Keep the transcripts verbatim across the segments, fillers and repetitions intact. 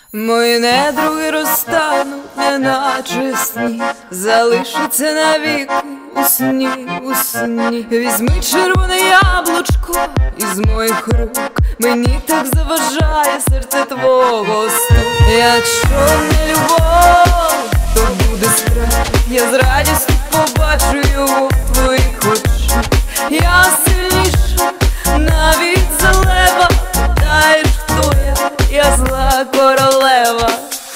Мої недруги розтануть, неначе сніг, залишаться навіки у сні, у сні. Візьми червоне яблучко із моїх рук, мені так заважає серце твого стук. Якщо не любов, то буде страх, я з радістю побачу його в твоїх очах. Я сильніша, навіть за лева, питаєш, хто я, я зла королева.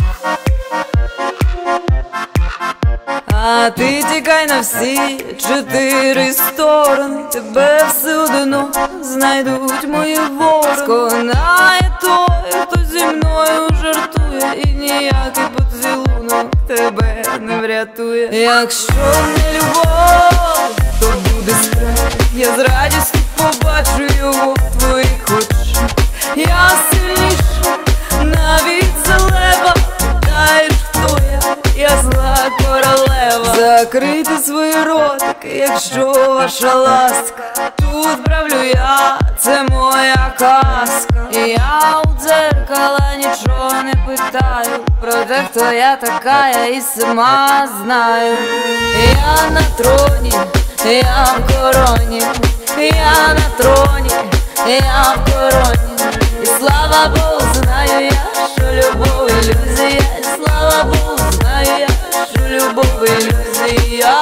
А ти тікай на всі чотири сторони, тебе все одно знайдуть мої ворони. Сконає той, хто зі мною жартує, і ніякий поцілунок тебе не врятує. Якщо не любов, то буде страх, я з радістю побачу його в твоїх очах. Я сильніша, навіть за лева, питаєш, хто я, я зла королева. Закрийте свої ротики, якщо ваша ласка, тут правлю я, це моя казка. І я у дзеркала нічого не питаю про те, хто я така, я і сама знаю. Я на троні, я в короні, я на троні, я в короні. І слава Богу, знаю я, що любов ілюзія. І слава Богу, знаю я, що любов ілюзія.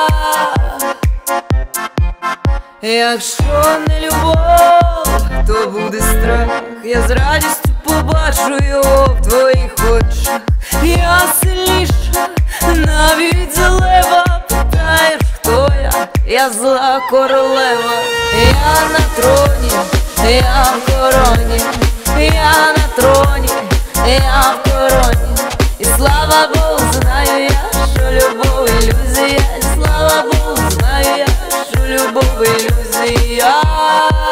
Якщо не любов, то буде страх, я з радістю побачу його в твоїх очах. Я сильніша, навіть за лева, питаєш, хто я, я зла королева. Я на троні, я в короні, я на троні, я в короні. І слава Богу, знаю я, що любов ілюзія. І слава Богу, знаю я, що любов ілюзія.